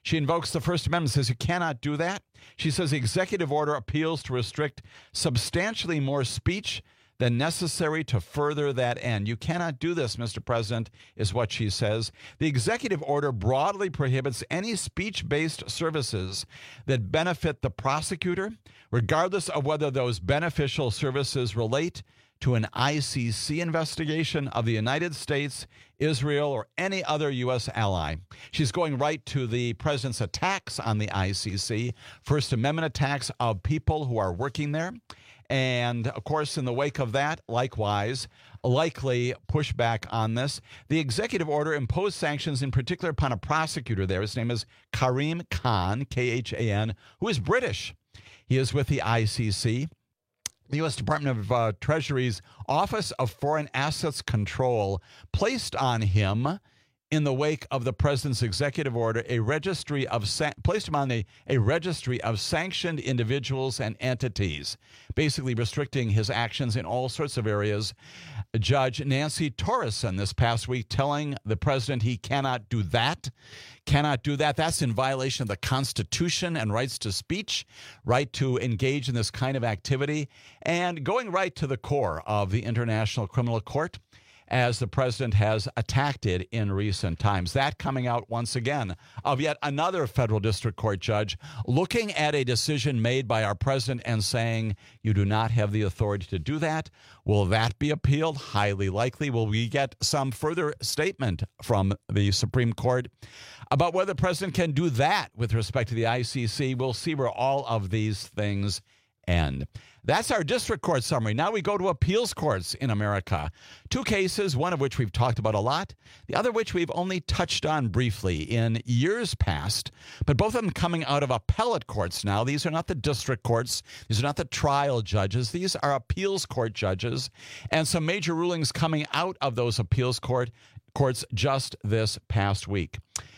She invokes the First Amendment, says you cannot do that. She says the executive order appeals to restrict substantially more speech than necessary to further that end. You cannot do this, Mister President, is what she says. The executive order broadly prohibits any speech-based services that benefit the prosecutor, regardless of whether those beneficial services relate to an I C C investigation of the United States, Israel, or any other U S ally. She's going right to the president's attacks on the I C C, First Amendment attacks of people who are working there. And, of course, in the wake of that, likewise, likely pushback on this. The executive order imposed sanctions in particular upon a prosecutor there. His name is Karim Khan, K H A N, who is British. He is with the I C C. The U S Department of uh, Treasury's Office of Foreign Assets Control placed on him, in the wake of the president's executive order, a registry of san- placed him on a, a registry of sanctioned individuals and entities, basically restricting his actions in all sorts of areas. Judge Nancy Torreson this past week telling the president he cannot do that, cannot do that. That's in violation of the Constitution and rights to speech, right to engage in this kind of activity, and going right to the core of the International Criminal Court, as the president has attacked it in recent times. That coming out once again of yet another federal district court judge looking at a decision made by our president and saying, you do not have the authority to do that. Will that be appealed? Highly likely. Will we get some further statement from the Supreme Court about whether the president can do that with respect to the I C C? We'll see where all of these things end. That's our district court summary. Now we go to appeals courts in America. Two cases, one of which we've talked about a lot, the other which we've only touched on briefly in years past, but both of them coming out of appellate courts now. These are not the district courts. These are not the trial judges. These are appeals court judges, and some major rulings coming out of those appeals court courts just this past week.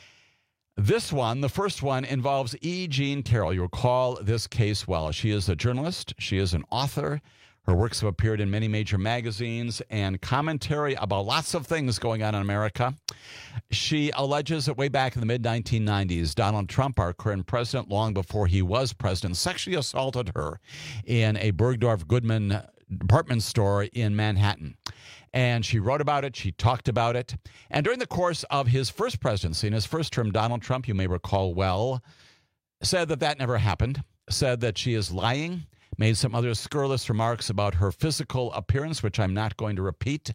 This one, the first one, involves E. Jean Carroll. You'll recall this case well. She is a journalist. She is an author. Her works have appeared in many major magazines and commentary about lots of things going on in America. She alleges that way back in the mid nineteen nineties, Donald Trump, our current president, long before he was president, sexually assaulted her in a Bergdorf Goodman department store in Manhattan. And she wrote about it. She talked about it. And during the course of his first presidency, in his first term, Donald Trump, you may recall well, said that that never happened, said that she is lying, made some other scurrilous remarks about her physical appearance, which I'm not going to repeat,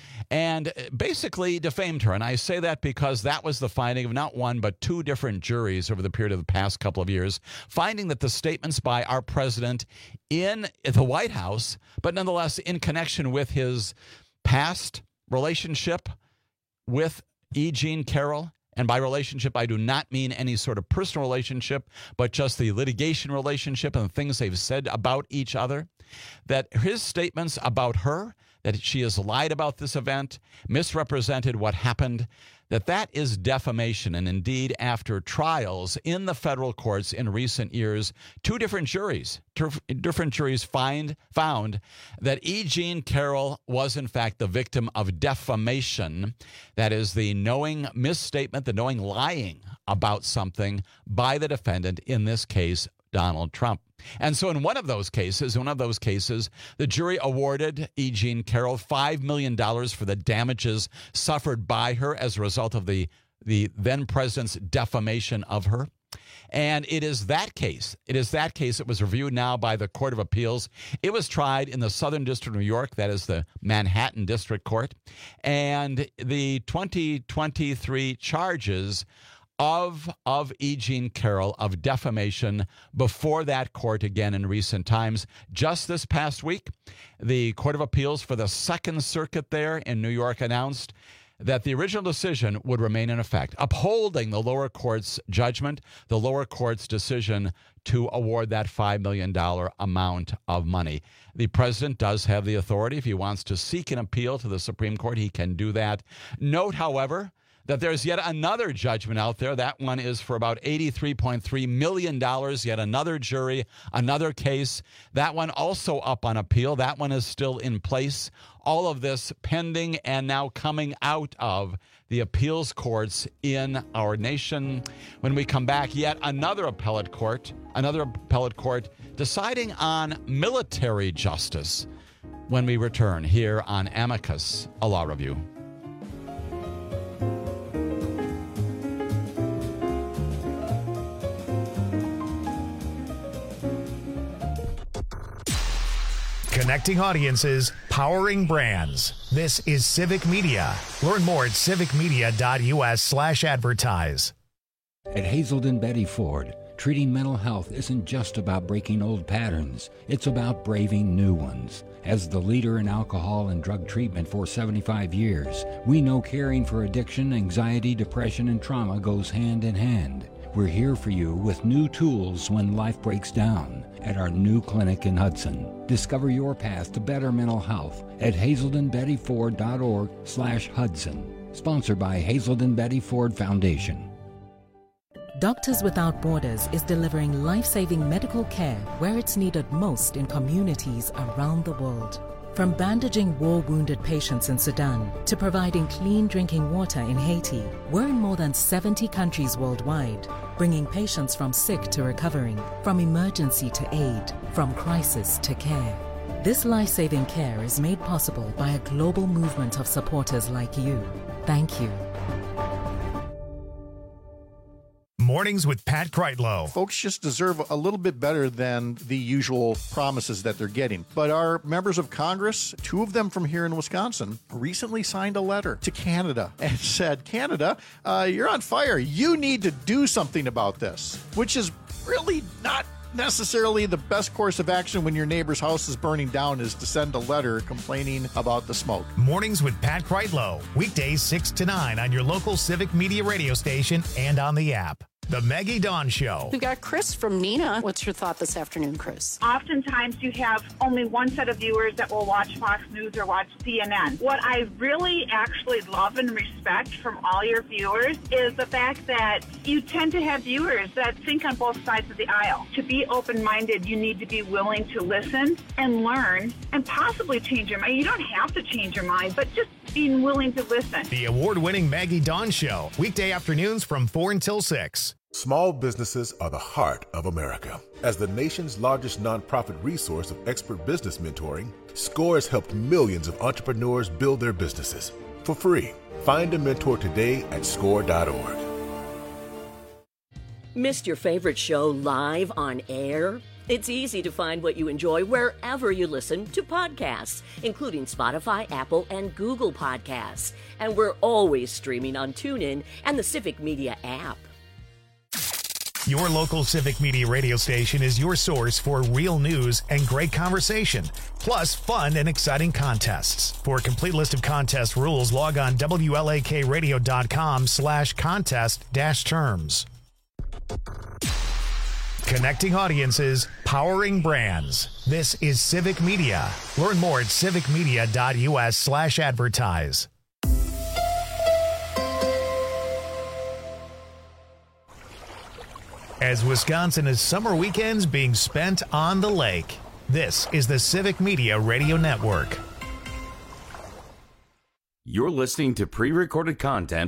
and basically defamed her. And I say that because that was the finding of not one, but two different juries over the period of the past couple of years, finding that the statements by our president in the White House, but nonetheless in connection with his past relationship with E. Jean Carroll, and by relationship, I do not mean any sort of personal relationship, but just the litigation relationship and the things they've said about each other, that his statements about her, that she has lied about this event, misrepresented what happened, that that is defamation. And indeed, after trials in the federal courts in recent years, two different juries, different juries find, found that E. Jean Carroll was, in fact, the victim of defamation. That is the knowing misstatement, the knowing lying about something by the defendant, in this case, Donald Trump. And so in one of those cases, one of those cases, the jury awarded E. Jean Carroll five million dollars for the damages suffered by her as a result of the, the then president's defamation of her. And it is that case, it is that case that was reviewed now by the Court of Appeals. It was tried in the Southern District of New York, that is the Manhattan District Court. And the twenty twenty-three charges of of E. Jean Carroll of defamation before that court again in recent times. Just this past week, the Court of Appeals for the Second Circuit there in New York announced that the original decision would remain in effect, upholding the lower court's judgment, the lower court's decision to award that five million dollars amount of money. The president does have the authority. If he wants to seek an appeal to the Supreme Court, he can do that. Note, however, that there's yet another judgment out there. That one is for about eighty-three point three million dollars, yet another jury, another case. That one also up on appeal. That one is still in place. All of this pending and now coming out of the appeals courts in our nation. When we come back, yet another appellate court, another appellate court deciding on military justice. When we return here on Amicus, a law review. Connecting audiences, powering brands. This is Civic Media. Learn more at civicmedia.us slash advertise. At Hazelden Betty Ford, treating mental health isn't just about breaking old patterns. It's about braving new ones. As the leader in alcohol and drug treatment for seventy-five years, we know caring for addiction, anxiety, depression, and trauma goes hand in hand. We're here for you with new tools when life breaks down at our new clinic in Hudson. Discover your path to better mental health at hazelden betty ford dot org slash Hudson. Sponsored by Hazelden Betty Ford Foundation. Doctors Without Borders is delivering life-saving medical care where it's needed most in communities around the world. From bandaging war-wounded patients in Sudan to providing clean drinking water in Haiti, we're in more than seventy countries worldwide, bringing patients from sick to recovering, from emergency to aid, from crisis to care. This life-saving care is made possible by a global movement of supporters like you. Thank you. Mornings with Pat Kreitlow. Folks just deserve a little bit better than the usual promises that they're getting. But our members of Congress, two of them from here in Wisconsin, recently signed a letter to Canada and said, Canada, uh, you're on fire. You need to do something about this, which is really not necessarily the best course of action when your neighbor's house is burning down, is to send a letter complaining about the smoke. Mornings with Pat Kreitlow. Weekdays six to nine on your local Civic Media radio station and on the app. The Maggie Dawn Show. We've got Chris from Neenah. What's your thought this afternoon, Chris? Oftentimes you have only one set of viewers that will watch Fox News or watch C N N. What I really actually love and respect from all your viewers is the fact that you tend to have viewers that think on both sides of the aisle. To be open-minded, you need to be willing to listen and learn and possibly change your mind. You don't have to change your mind, but just being willing to listen. The award-winning Maggie Dawn Show. Weekday afternoons from four until six. Small businesses are the heart of America. As the nation's largest nonprofit resource of expert business mentoring, SCORE has helped millions of entrepreneurs build their businesses for free. Find a mentor today at score dot org. Missed your favorite show live on air? It's easy to find what you enjoy wherever you listen to podcasts, including Spotify, Apple, and Google Podcasts. And we're always streaming on TuneIn and the Civic Media app. Your local Civic Media radio station is your source for real news and great conversation, plus fun and exciting contests. For a complete list of contest rules, log on W L A K radio dot com slash contest dash terms. Connecting audiences, powering brands. This is Civic Media. Learn more at civicmedia.us slash advertise. As Wisconsin is summer weekends being spent on the lake, this is the Civic Media Radio Network. You're listening to pre-recorded content.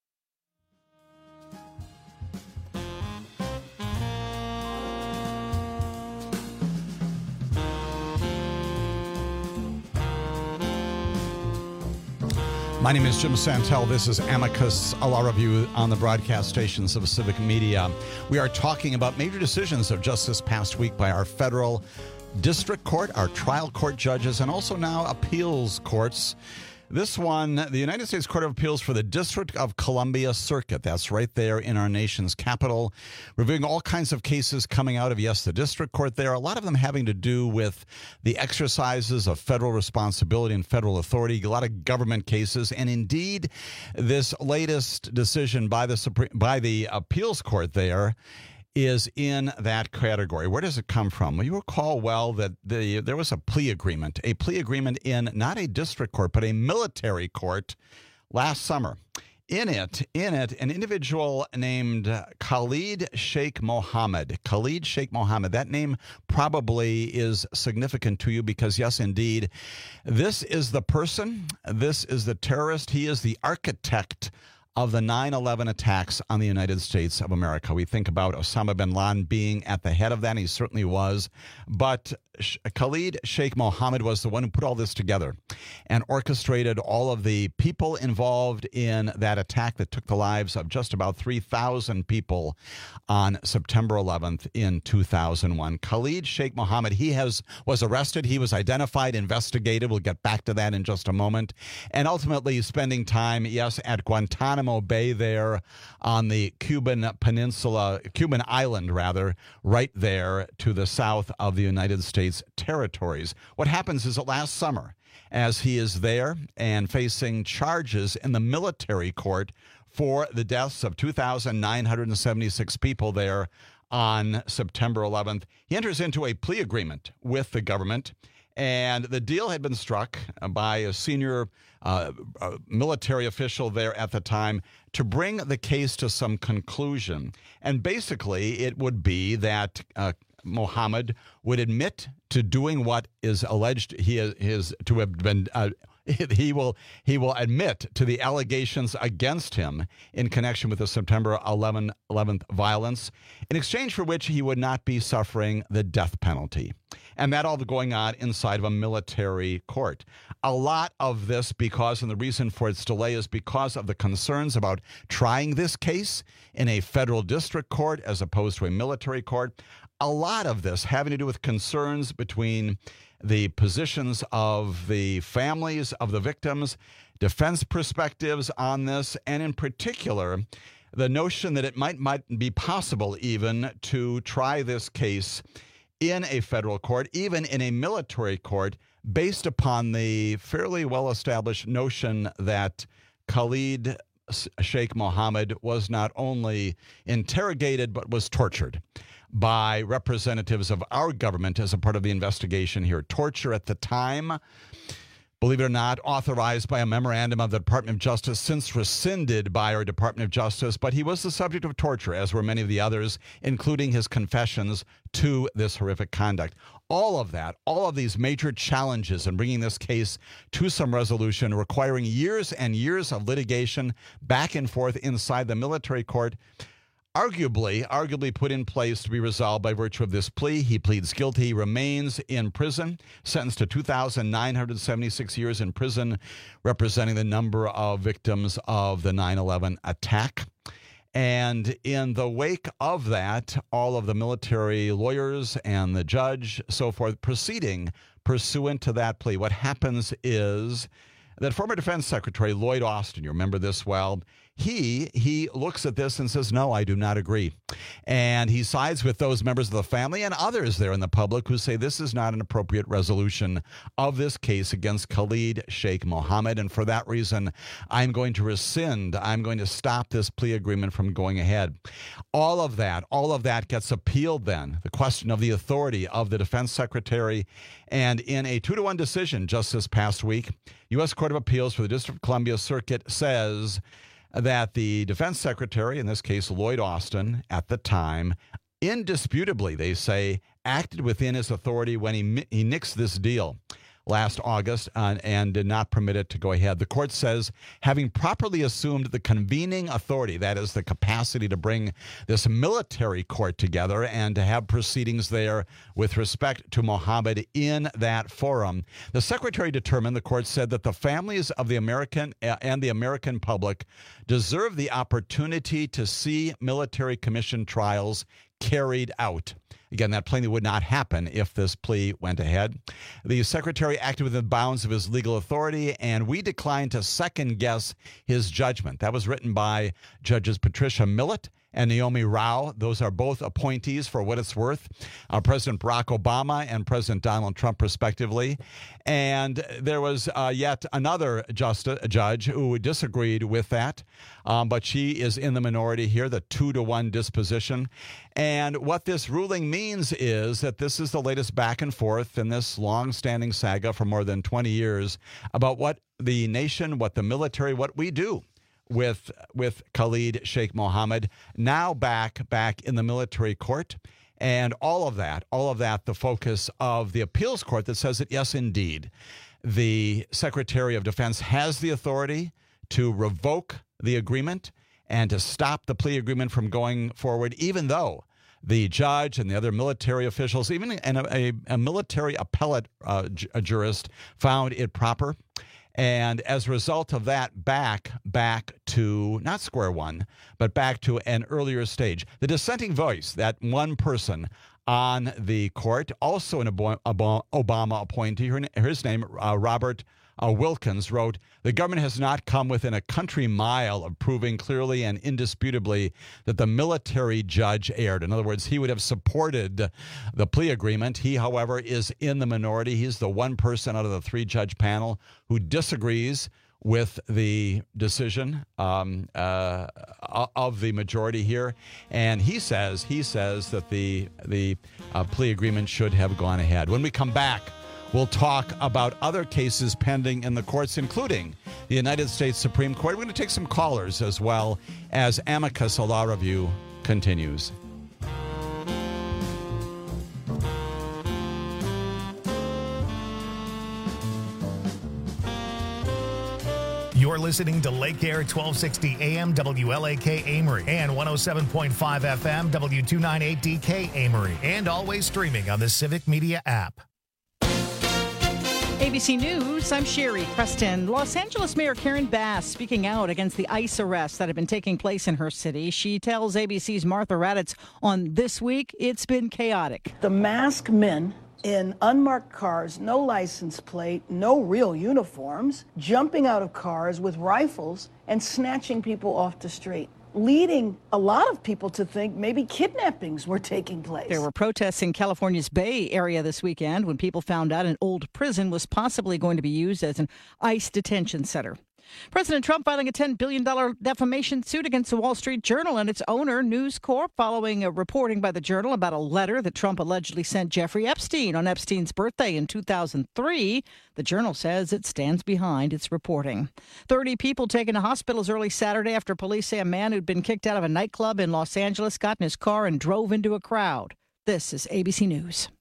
My name is Jim Santel. This is Amicus, a law review on the broadcast stations of Civic Media. We are talking about major decisions of just this past week by our federal district court, our trial court judges, and also now appeals courts. This one, the United States Court of Appeals for the District of Columbia Circuit. That's right there in our nation's capital. Reviewing all kinds of cases coming out of, yes, the district court there. A lot of them having to do with the exercises of federal responsibility and federal authority. A lot of government cases. And indeed, this latest decision by the Supreme, by the appeals court there is in that category. Where does it come from? Well, you recall well that the there was a plea agreement, a plea agreement in not a district court, but a military court last summer in it, in it, an individual named Khalid Sheikh Mohammed. Khalid Sheikh Mohammed. That name probably is significant to you because, yes, indeed, this is the person, this is the terrorist, he is the architect of the nine eleven attacks on the United States of America. We think about Osama bin Laden being at the head of that. He certainly was. But Khalid Sheikh Mohammed was the one who put all this together and orchestrated all of the people involved in that attack that took the lives of just about three thousand people on September eleventh in two thousand one. Khalid Sheikh Mohammed, he has was arrested. He was identified, investigated. We'll get back to that in just a moment. And ultimately spending time, yes, at Guantanamo Bay there on the Cuban peninsula, Cuban island, rather, right there to the south of the United States territories. What happens is that last summer, as he is there and facing charges in the military court for the deaths of two thousand nine hundred seventy-six people there on September eleventh, he enters into a plea agreement with the government. And the deal had been struck by a senior uh, uh, military official there at the time to bring the case to some conclusion. And basically, it would be that uh, Mohammed would admit to doing what is alleged he is, his, to have been uh, he will he will admit to the allegations against him in connection with the September eleventh violence, in exchange for which he would not be suffering the death penalty. And that all going on inside of a military court. A lot of this because, and the reason for its delay is because of the concerns about trying this case in a federal district court as opposed to a military court. A lot of this having to do with concerns between the positions of the families of the victims, defense perspectives on this, and in particular, the notion that it might, might be possible even to try this case in a federal court, even in a military court, based upon the fairly well-established notion that Khalid Sheikh Mohammed was not only interrogated, but was tortured by representatives of our government as a part of the investigation here. Torture at the time, believe it or not, authorized by a memorandum of the Department of Justice, since rescinded by our Department of Justice, but he was the subject of torture, as were many of the others, including his confessions to this horrific conduct. All of that, all of these major challenges in bringing this case to some resolution, requiring years and years of litigation back and forth inside the military court, arguably, arguably put in place to be resolved by virtue of this plea. He pleads guilty. He remains in prison, sentenced to two thousand nine hundred seventy-six years in prison, representing the number of victims of the nine eleven attack. And in the wake of that, all of the military lawyers and the judge, so forth, proceeding pursuant to that plea. What happens is that former Defense Secretary Lloyd Austin, you remember this well, He he looks at this and says, no, I do not agree. And he sides with those members of the family and others there in the public who say this is not an appropriate resolution of this case against Khalid Sheikh Mohammed. And for that reason, I'm going to rescind. I'm going to stop this plea agreement from going ahead. All of that, all of that gets appealed then. The question of the authority of the Defense Secretary. And in a two to one decision just this past week, U S Court of Appeals for the District of Columbia Circuit says that the defense secretary, in this case Lloyd Austin, at the time, indisputably, they say, acted within his authority when he, he nixed this deal last August uh, and did not permit it to go ahead. The court says, having properly assumed the convening authority, that is the capacity to bring this military court together and to have proceedings there with respect to Mohammed in that forum, the secretary determined, the court said, that the families of the American uh, and the American public deserve the opportunity to see military commission trials carried out. Again, that plainly would not happen if this plea went ahead. The secretary acted within the bounds of his legal authority, and we declined to second-guess his judgment. That was written by Judges Patricia Millett and Naomi Rao. Those are both appointees, for what it's worth, uh, President Barack Obama and President Donald Trump, respectively. And there was uh, yet another justice, judge who disagreed with that, um, but she is in the minority here, the two to one disposition. And what this ruling means is that this is the latest back and forth in this long-standing saga for more than twenty years about what the nation, what the military, what we do with with Khalid Sheikh Mohammed, now back back in the military court. And all of that, all of that, the focus of the appeals court that says that, yes, indeed, the Secretary of Defense has the authority to revoke the agreement and to stop the plea agreement from going forward, even though the judge and the other military officials, even and a, a, a military appellate uh, ju- a jurist, found it proper. And as a result of that, back, back to not square one, but back to an earlier stage. The dissenting voice, that one person on the court, also an Obama appointee, his name, uh, Robert uh, Wilkins, wrote, "The government has not come within a country mile of proving clearly and indisputably that the military judge erred." In other words, he would have supported the plea agreement. He, however, is in the minority. He's the one person out of the three-judge panel who disagrees with the decision um, uh, of the majority here, and he says he says that the the uh, plea agreement should have gone ahead. When we come back, we'll talk about other cases pending in the courts, including the United States Supreme Court. We're going to take some callers as well as Amicus, a law review, continues. You're listening to Lake Air twelve sixty A M W L A K Amory and one oh seven point five F M W two ninety-eight D K Amory, and always streaming on the Civic Media app. A B C News, I'm Sherry Preston. Los Angeles Mayor Karen Bass speaking out against the ICE arrests that have been taking place in her city. She tells A B C's Martha Raddatz on This Week it's been chaotic. The masked men in unmarked cars, no license plate, no real uniforms, jumping out of cars with rifles and snatching people off the street, leading a lot of people to think maybe kidnappings were taking place. There were protests in California's Bay Area this weekend when people found out an old prison was possibly going to be used as an ICE detention center. President Trump filing a ten billion dollars defamation suit against the Wall Street Journal and its owner, News Corp, following a reporting by the Journal about a letter that Trump allegedly sent Jeffrey Epstein on Epstein's birthday in two thousand three. The Journal says it stands behind its reporting. thirty people taken to hospitals early Saturday after police say a man who'd been kicked out of a nightclub in Los Angeles got in his car and drove into a crowd. This is A B C News.